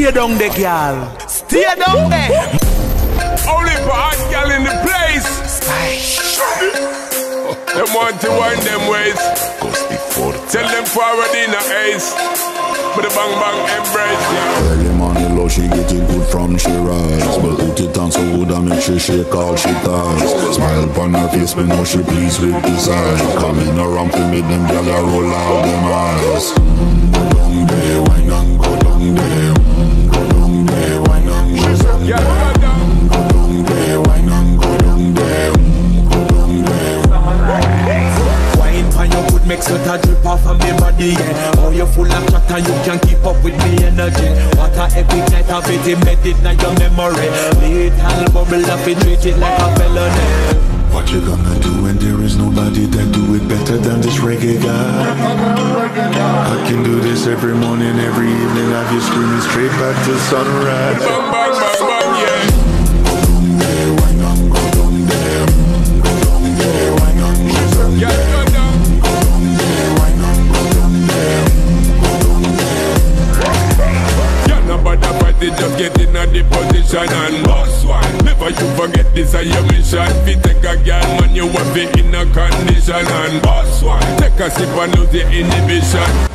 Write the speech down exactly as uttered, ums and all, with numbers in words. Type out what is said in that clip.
Stay down there, girl. Stay down there. Only for hot girl in the place. Them want to wind them ways. Tell them forward in a ace. But the bang bang embrace, yeah. Early morning low, she get it good from she rise. But put it on so good and make she shake all she ties. Smile upon her face, but know she pleased with the size. Coming around to make them gyal a roll out them eyes. Mm, go down there, wine and go down there. Mm, go down there, wine and go down there. Mm, go down there, wine and go down there. Mm, go down there. Wine pan your good make sweat a drip off of me body, yeah. Oh, you full of chat and you can keep up with me energy. What a epic night of it, embedded in your memory. Little bubble up it, treat it like a felony. What you gonna do when there is nobody that do it better than this reggae guy? I can do this every morning, every evening. Have you screaming straight back to sunrise. Bang bang bang bang, yeah. Go down there, wine and go down there. Go down there, wine and go down there. Yeah, go down. Go down there, wine and go down there. Go down there. Yeah, nobody party, just get in a the position and boss one. Never you forget this is your mission. Fi take a girl, man, you want be in a condition and boss one. Take a sip and lose the inhibition.